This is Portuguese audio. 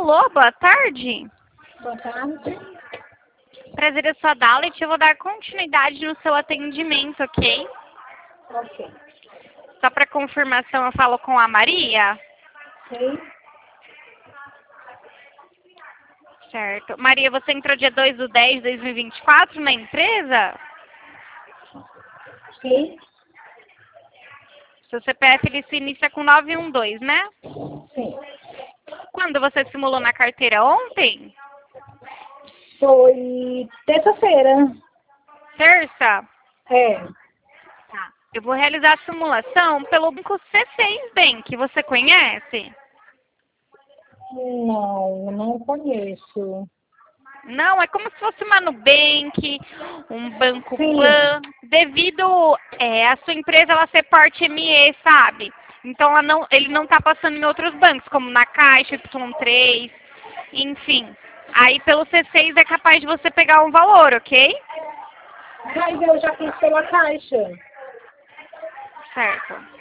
Alô, boa tarde. Boa tarde. Prazer é sua Dalit. Eu vou dar continuidade no seu atendimento, ok? Ok. Só para confirmação, eu falo com a Maria? Sim. Certo. Maria, você entrou dia 2/10/2024 na empresa? Sim. Seu CPF ele se inicia com 912, né? Sim. Quando você simulou na carteira? Ontem? Foi terça-feira. Terça? É. Tá. Eu vou realizar a simulação pelo banco C6 Bank. Você conhece? Não conheço. Não, é como se fosse uma Nubank, um Banco Sim. Pan, devido a sua empresa ela ser porte ME, sabe? Então ele não está passando em outros bancos, como na Caixa, Y3, enfim. Aí pelo C6 é capaz de você pegar um valor, ok? Mas eu já fiz pela Caixa. Certo.